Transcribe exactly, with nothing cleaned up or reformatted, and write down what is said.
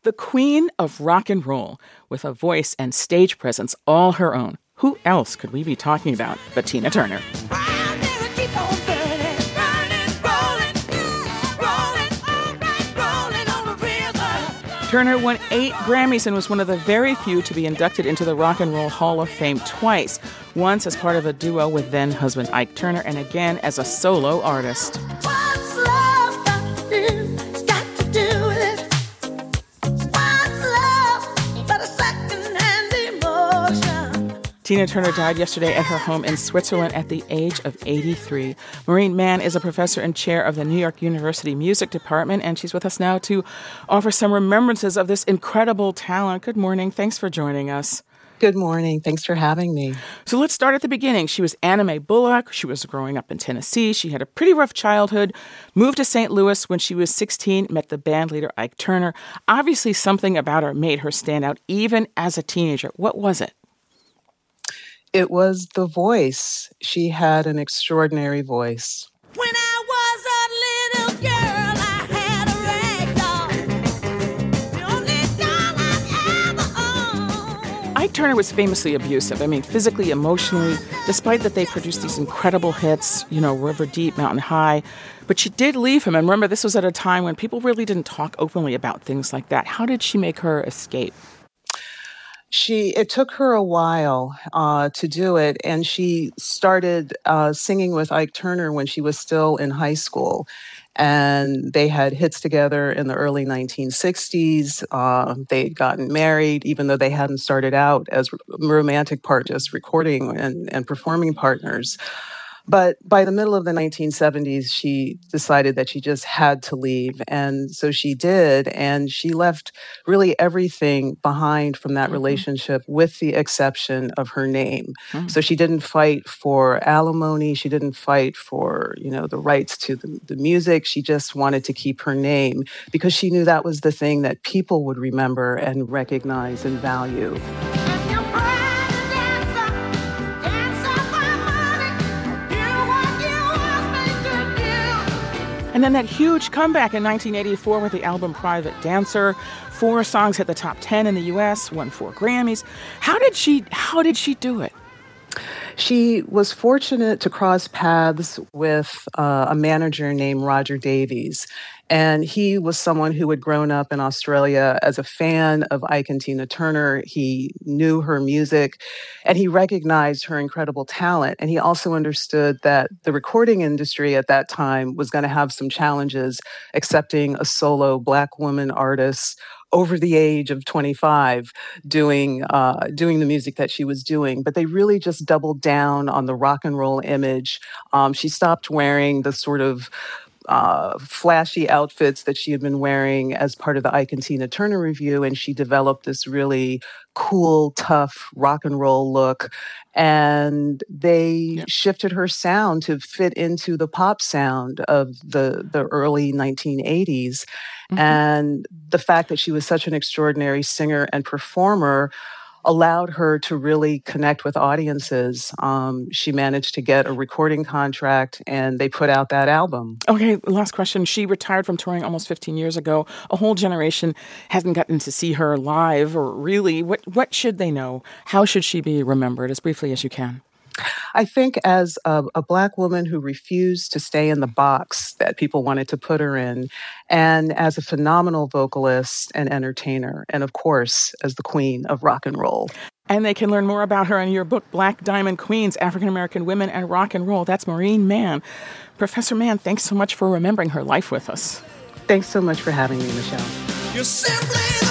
The queen of rock and roll, with a voice and stage presence all her own. Who else could we be talking about but Tina Turner? Turner won eight Grammys and was one of the very few to be inducted into the Rock and Roll Hall of Fame twice, once as part of a duo with then-husband Ike Turner and again as a solo artist. What's love got to do? It's got to do with it. What's love but a second-hand emotion? Tina Turner died yesterday at her home in Switzerland at the age of eighty-three. Maureen Mann is a professor and chair of the New York University Music Department, and she's with us now to offer some remembrances of this incredible talent. Good morning. Thanks for joining us. Good morning. Thanks for having me. So let's start at the beginning. She was Anna Mae Bullock. She was growing up in Tennessee. She had a pretty rough childhood, moved to Saint Louis when she was sixteen, met the band leader Ike Turner. Obviously, something about her made her stand out even as a teenager. What was it? It was the voice. She had an extraordinary voice. When I was a little girl, I had a rag doll. The only doll I've ever owned. Ike Turner was famously abusive. I mean, physically, emotionally, despite that they produced these incredible hits, you know, River Deep, Mountain High. But she did leave him. And remember, this was at a time when people really didn't talk openly about things like that. How did she make her escape? She it took her a while uh, to do it, and she started uh, singing with Ike Turner when she was still in high school. And they had hits together in the early nineteen sixties. Uh, they'd gotten married, even though they hadn't started out as romantic partners, recording and, and performing partners. But by the middle of the nineteen seventies, she decided that she just had to leave. And so she did. And she left really everything behind from that mm-hmm. relationship, with the exception of her name. Mm-hmm. So she didn't fight for alimony. She didn't fight for, you know, the rights to the, the music. She just wanted to keep her name because she knew that was the thing that people would remember and recognize and value. And then that huge comeback in nineteen eighty-four with the album Private Dancer. Four songs hit the top ten in the U S, won four Grammys. How did she, how did she do it? She was fortunate to cross paths with uh, a manager named Roger Davies. And he was someone who had grown up in Australia as a fan of Ike and Tina Turner. He knew her music, and he recognized her incredible talent. And he also understood that the recording industry at that time was going to have some challenges accepting a solo Black woman artist over the age of twenty-five doing uh, doing the music that she was doing. But they really just doubled down on the rock and roll image. Um, she stopped wearing the sort of Uh, flashy outfits that she had been wearing as part of the Ike and Tina Turner review, and she developed this really cool, tough rock and roll look. And they yeah. shifted her sound to fit into the pop sound of the, the early nineteen eighties. Mm-hmm. And the fact that she was such an extraordinary singer and performer allowed her to really connect with audiences. Um, she managed to get a recording contract, and they put out that album. Okay, last question. She retired from touring almost fifteen years ago. A whole generation hasn't gotten to see her live, or really. What, what should they know? How should she be remembered, as briefly as you can? I think as a, a Black woman who refused to stay in the box that people wanted to put her in, and as a phenomenal vocalist and entertainer, and of course, as the queen of rock and roll. And they can learn more about her in your book, Black Diamond Queens, African-American Women and Rock and Roll. That's Maureen Mann. Professor Mann, thanks so much for remembering her life with us. Thanks so much for having me, Michelle. You're simply